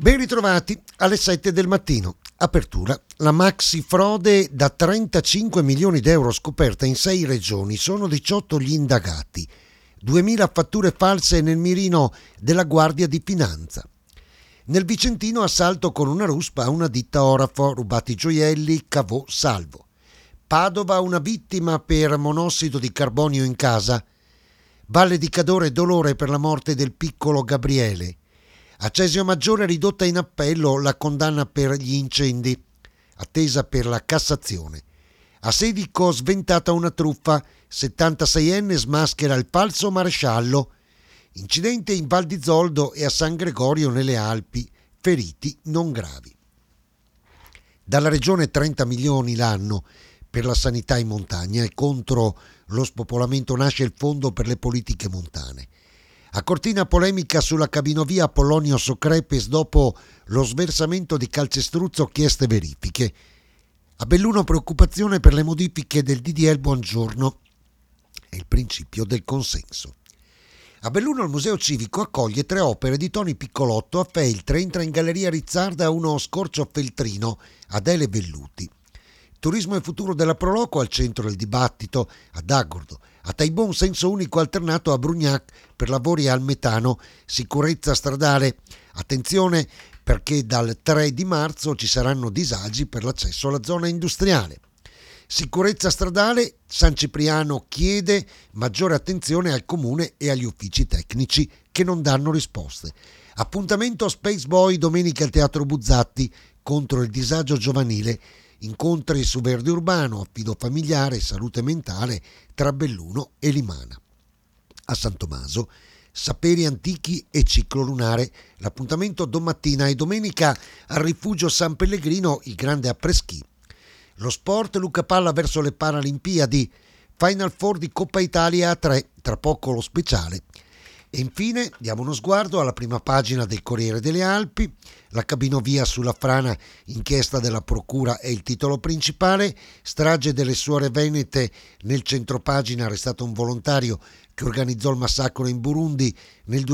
Ben ritrovati alle 7 del mattino. Apertura. La maxi frode da 35 milioni d'euro scoperta in 6 regioni. Sono 18 gli indagati. 2000 fatture false nel mirino della Guardia di Finanza. Nel Vicentino assalto con una ruspa a una ditta orafo, rubati gioielli, cavò salvo. Padova una vittima per monossido di carbonio in casa. Valle di Cadore dolore per la morte del piccolo Gabriele. A Cesio Maggiore ridotta in appello la condanna per gli incendi, attesa per la Cassazione. A Sedico sventata una truffa, 76enne smaschera il falso maresciallo. Incidente in Val di Zoldo e a San Gregorio nelle Alpi, feriti non gravi. Dalla regione 30 milioni l'anno per la sanità in montagna e contro lo spopolamento nasce il Fondo per le politiche montane. A Cortina polemica sulla cabinovia Pollonio-Socrepes dopo lo sversamento di calcestruzzo, chieste verifiche. A Belluno preoccupazione per le modifiche del DDL Buongiorno e il principio del consenso. A Belluno il Museo Civico accoglie 3 opere di Toni Piccolotto. A Feltre entra in Galleria Rizzarda uno scorcio feltrino, Adele Velluti. Turismo e futuro della Proloco al centro del dibattito. Ad Agordo. A Taibon senso unico alternato a Brugnac per lavori al metano, sicurezza stradale. Attenzione perché dal 3 di marzo ci saranno disagi per l'accesso alla zona industriale. Sicurezza stradale, San Cipriano chiede maggiore attenzione al comune e agli uffici tecnici che non danno risposte. Appuntamento Space Boy domenica al Teatro Buzzatti contro il disagio giovanile. Incontri su verde urbano, affido familiare, salute mentale tra Belluno e Limana. A San Tommaso, saperi antichi e ciclo lunare. L'appuntamento domattina e domenica al rifugio San Pellegrino, il grande appreschi. Lo sport, Luca Palla verso le Paralimpiadi. Final Four di Coppa Italia a 3, tra poco lo speciale. E infine diamo uno sguardo alla prima pagina del Corriere delle Alpi. La cabinovia sulla frana, inchiesta della procura è il titolo principale. Strage delle suore venete, nel centropagina arrestato un volontario che organizzò il massacro in Burundi nel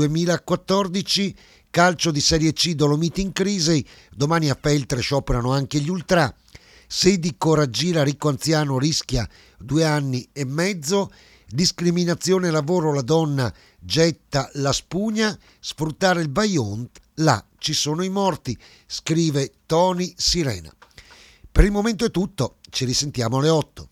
2014. Calcio di Serie C, Dolomiti in crisi. Domani a Feltre scioperano anche gli ultra. Sedico raggira ricco anziano, rischia 2 anni e mezzo. Discriminazione lavoro, la donna getta la spugna, sfruttare il Vajont, là ci sono i morti, scrive Tony Sirena. Per il momento è tutto, ci risentiamo alle 8.